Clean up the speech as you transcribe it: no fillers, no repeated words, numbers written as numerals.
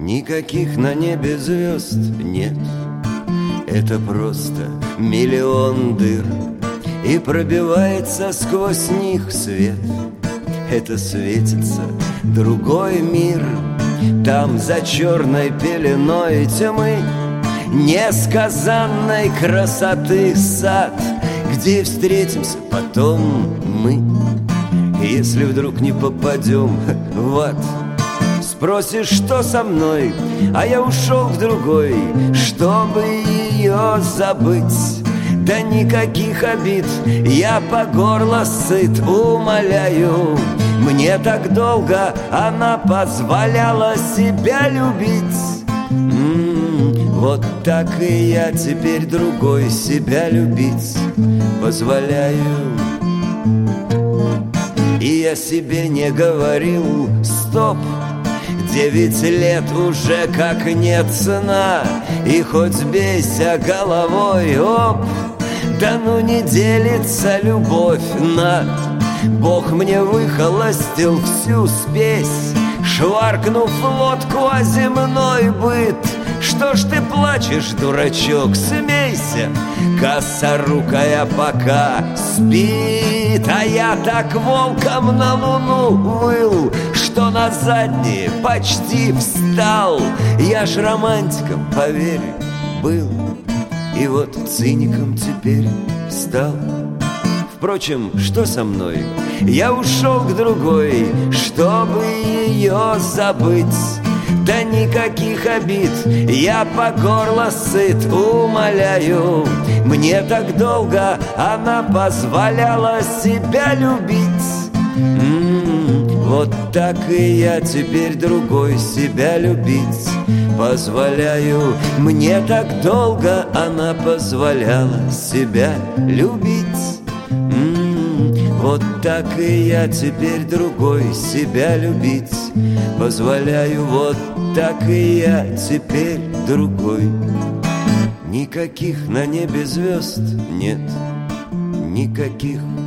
Никаких на небе звезд нет. Это просто миллион дыр, и пробивается сквозь них свет. Это светится другой мир. Там за черной пеленой тьмы несказанной красоты сад, где встретимся потом мы, если вдруг не попадем в ад. Спросишь, что со мной, а я ушел в другой, чтобы ее забыть. Да никаких обид, я по горло сыт, умоляю. Мне так долго она позволяла себя любить. Вот так и я теперь другой себя любить позволяю. И я себе не говорил стоп, 9 лет уже как нет сна, и хоть бейся головой, оп, да ну не делится любовь на. Бог мне выхолостил всю спесь, шваркнув лодку о земной быт. Что ж ты плачешь, дурачок, смейся, косорукая пока спит. А я так волком на луну выл, что на задние почти встал. Я ж романтиком, поверь, был, и вот циником теперь стал. Впрочем, что со мной? Я ушел к другой, чтобы ее забыть. Да никаких обид, я по горло сыт, умоляю. Мне так долго она позволяла себя любить. Вот так и я теперь другой себя любить позволяю. Мне так долго она позволяла себя любить. Вот так и я теперь другой себя любить позволяю. Вот так и я теперь другой. Никаких на небе звезд нет, никаких